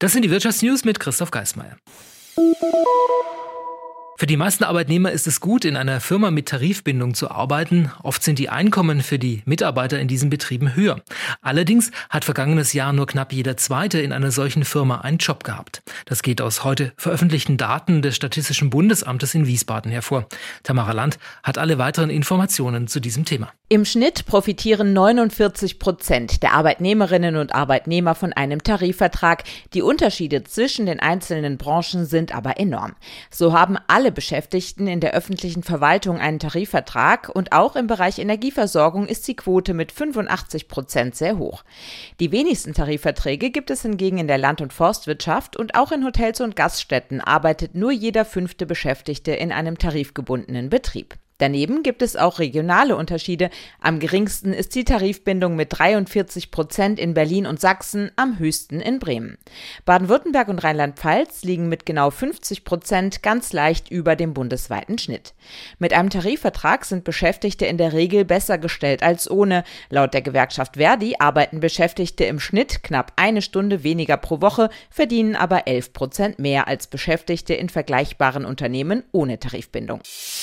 Das sind die Wirtschaftsnews mit Christoph Geismeier. Für die meisten Arbeitnehmer ist es gut, in einer Firma mit Tarifbindung zu arbeiten. Oft sind die Einkommen für die Mitarbeiter in diesen Betrieben höher. Allerdings hat vergangenes Jahr nur knapp jeder Zweite in einer solchen Firma einen Job gehabt. Das geht aus heute veröffentlichten Daten des Statistischen Bundesamtes in Wiesbaden hervor. Tamara Land hat alle weiteren Informationen zu diesem Thema. Im Schnitt profitieren 49% der Arbeitnehmerinnen und Arbeitnehmer von einem Tarifvertrag. Die Unterschiede zwischen den einzelnen Branchen sind aber enorm. So haben alle Beschäftigten in der öffentlichen Verwaltung einen Tarifvertrag und auch im Bereich Energieversorgung ist die Quote mit 85% sehr hoch. Die wenigsten Tarifverträge gibt es hingegen in der Land- und Forstwirtschaft und auch in Hotels und Gaststätten arbeitet nur jeder 5. Beschäftigte in einem tarifgebundenen Betrieb. Daneben gibt es auch regionale Unterschiede. Am geringsten ist die Tarifbindung mit 43% in Berlin und Sachsen, am höchsten in Bremen. Baden-Württemberg und Rheinland-Pfalz liegen mit genau 50% ganz leicht über dem bundesweiten Schnitt. Mit einem Tarifvertrag sind Beschäftigte in der Regel besser gestellt als ohne. Laut der Gewerkschaft Verdi arbeiten Beschäftigte im Schnitt knapp 1 Stunde weniger pro Woche, verdienen aber 11% mehr als Beschäftigte in vergleichbaren Unternehmen ohne Tarifbindung.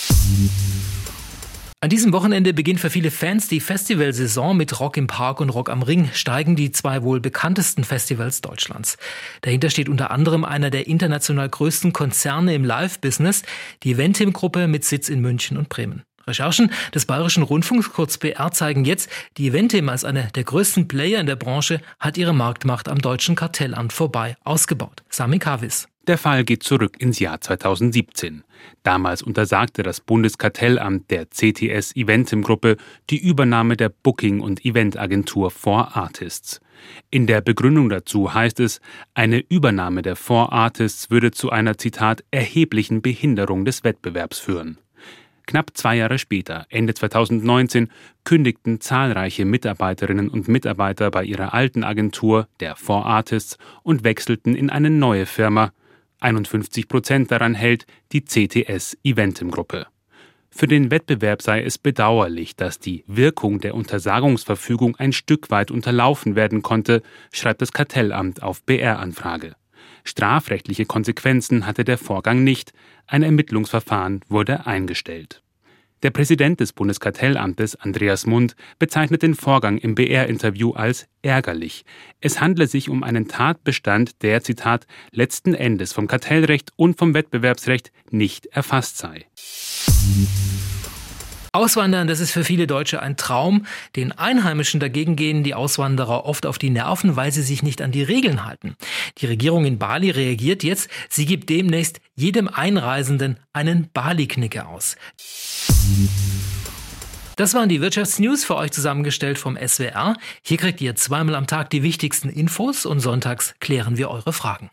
An diesem Wochenende beginnt für viele Fans die Festivalsaison mit Rock im Park und Rock am Ring, steigen die 2 wohl bekanntesten Festivals Deutschlands. Dahinter steht unter anderem einer der international größten Konzerne im Live-Business, die Eventim-Gruppe mit Sitz in München und Bremen. Recherchen des Bayerischen Rundfunks, kurz BR, zeigen jetzt, die Eventim als einer der größten Player in der Branche hat ihre Marktmacht am Deutschen Kartellamt vorbei ausgebaut. Sami Kavis. Der Fall geht zurück ins Jahr 2017. Damals untersagte das Bundeskartellamt der CTS Eventim-Gruppe die Übernahme der Booking- und Eventagentur 4Artists. In der Begründung dazu heißt es, eine Übernahme der 4Artists würde zu einer, Zitat, erheblichen Behinderung des Wettbewerbs führen. Knapp 2 Jahre später, Ende 2019, kündigten zahlreiche Mitarbeiterinnen und Mitarbeiter bei ihrer alten Agentur, der 4Artists, und wechselten in eine neue Firma. 51% daran hält die CTS Eventim-Gruppe. Für den Wettbewerb sei es bedauerlich, dass die Wirkung der Untersagungsverfügung ein Stück weit unterlaufen werden konnte, schreibt das Kartellamt auf BR-Anfrage. Strafrechtliche Konsequenzen hatte der Vorgang nicht. Ein Ermittlungsverfahren wurde eingestellt. Der Präsident des Bundeskartellamtes, Andreas Mund, bezeichnet den Vorgang im BR-Interview als ärgerlich. Es handle sich um einen Tatbestand, der, Zitat, letzten Endes vom Kartellrecht und vom Wettbewerbsrecht nicht erfasst sei. Auswandern, das ist für viele Deutsche ein Traum. Den Einheimischen dagegen gehen die Auswanderer oft auf die Nerven, weil sie sich nicht an die Regeln halten. Die Regierung in Bali reagiert jetzt. Sie gibt demnächst jedem Einreisenden einen Bali-Knicker aus. Das waren die Wirtschaftsnews für euch zusammengestellt vom SWR. Hier kriegt ihr 2-mal am Tag die wichtigsten Infos und sonntags klären wir eure Fragen.